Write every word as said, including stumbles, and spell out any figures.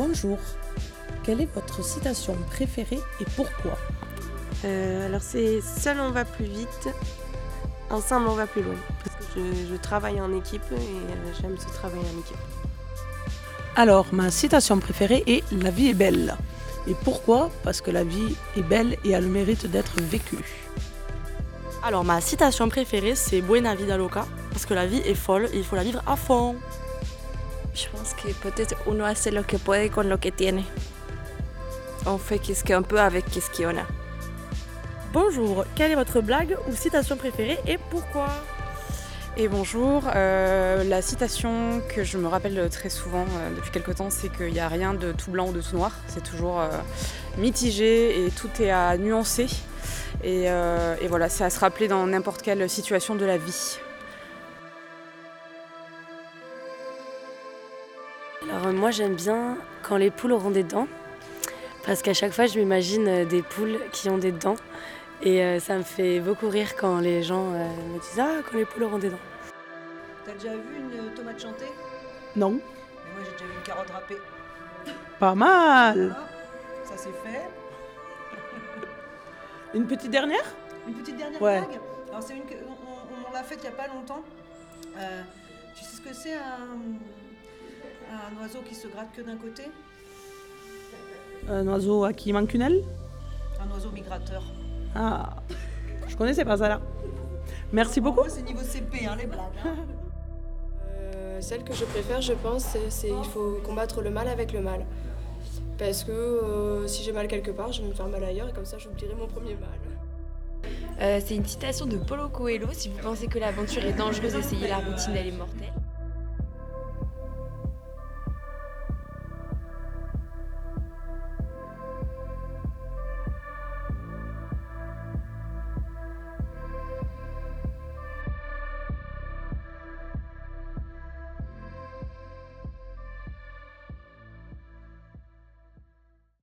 Bonjour, quelle est votre citation préférée et pourquoi ? Euh, alors c'est « Seul on va plus vite, ensemble on va plus loin ». Parce que je, je travaille en équipe et euh, j'aime ce travail en équipe. Alors, ma citation préférée est « La vie est belle ». Et pourquoi ? Parce que la vie est belle et a le mérite d'être vécue. Alors, ma citation préférée, c'est Buena vida loca, parce que la vie est folle et il faut la vivre à fond. Je pense que peut-être uno hace lo que puede con lo que tiene. On fait qu'est-ce qu'on peut avec qu'est-ce qu'on a. Bonjour, quelle est votre blague ou citation préférée et pourquoi ? Et bonjour, euh, la citation que je me rappelle très souvent euh, depuis quelque temps, c'est qu'il n'y a rien de tout blanc ou de tout noir. C'est toujours euh, mitigé et tout est à nuancer. Et, euh, et voilà, c'est à se rappeler dans n'importe quelle situation de la vie. Alors moi j'aime bien quand les poules auront des dents, parce qu'à chaque fois je m'imagine des poules qui ont des dents et euh, ça me fait beaucoup rire quand les gens euh, me disent « Ah, quand les poules auront des dents ». T'as déjà vu une tomate chantée ? Non ? Mais moi j'ai déjà vu une carotte râpée. Pas mal ! Ah, ça c'est fait. Une petite dernière ? Une petite dernière Ouais. blague. Alors c'est une que on, on l'a faite il n'y a pas longtemps. Euh, tu sais ce que c'est un, un oiseau qui se gratte que d'un côté ? Un oiseau à qui il manque une aile ? Un oiseau migrateur. Ah, je connaissais pas ça là. Merci beaucoup. Moi c'est niveau C P hein, les blagues. Hein. Euh, celle que je préfère, je pense, c'est, c'est il faut combattre le mal avec le mal. Parce que euh, si j'ai mal quelque part, je vais me faire mal ailleurs et comme ça j'oublierai mon premier mal. Euh, c'est une citation de Paulo Coelho. Si vous pensez que l'aventure est dangereuse, essayez la routine, elle est mortelle.